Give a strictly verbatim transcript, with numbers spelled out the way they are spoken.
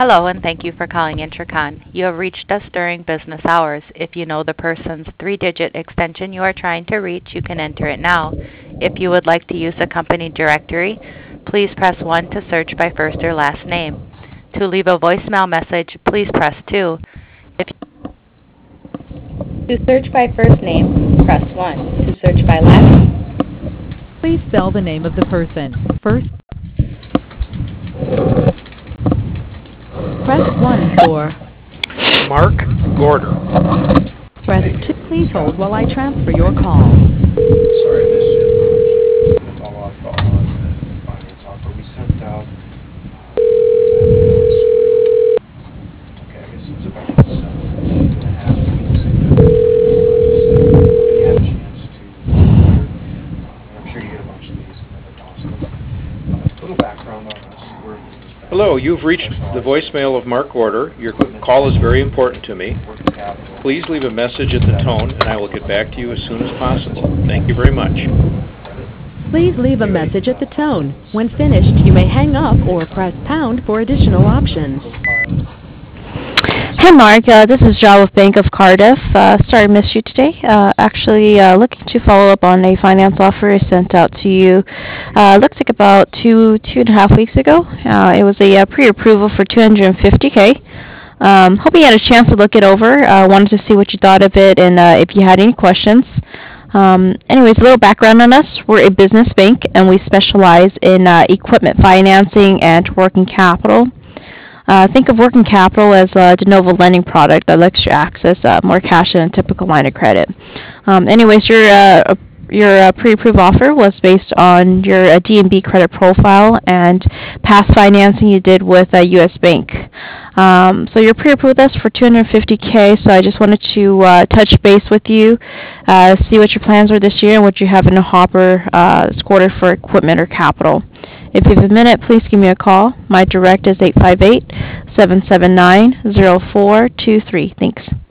Hello, and thank you for calling Intracon. You have reached us during business hours. If you know the person's three-digit extension you are trying to reach, you can enter it now. If you would like to use a company directory, please press one to search by first or last name. To leave a voicemail message, please press two. If To search by first name, press one. To search by last, Please spell the name of the person. First, press one for, Mark Gorder. press two. Please hold while I transfer your call. Sorry, I missed you. Follow-up call on the finance offer we sent out. Okay, I guess it's about seven and a half weeks ago. You had a chance to, uh, I'm sure you get a bunch of these and never toss them. A little background on us. We're Hello, you've reached the voicemail of Mark Gorder. Your call is very important to me. Please leave a message at the tone, and I will get back to you as soon as possible. Thank you very much. Please leave a message at the tone. When finished, you may hang up or press pound for additional options. Hi, Mark. Uh, this is Ja with Bank of Cardiff. Uh, sorry I missed you today. Uh, actually, uh, looking to follow up on a finance offer I sent out to you. Uh, looks like about two two and a half weeks ago. Uh, it was a uh, pre-approval for two hundred fifty K. Um, hope you had a chance to look it over. Uh, wanted to see what you thought of it and uh, if you had any questions. Um, anyways, a little background on us. We're a business bank and we specialize in uh, equipment financing and working capital. Uh, think of working capital as a de novo lending product that lets you access uh, more cash than a typical line of credit. Um, anyways, your uh, your uh, pre-approved offer was based on your uh, D N B credit profile and past financing you did with uh, U S Bank. Um, so you're pre-approved with us for two hundred fifty K. So I just wanted to uh, touch base with you, uh, see what your plans are this year and what you have in the hopper uh, this quarter for equipment or capital. If you have a minute, please give me a call. My direct is eight five eight, seven seven nine, zero four two three. Thanks.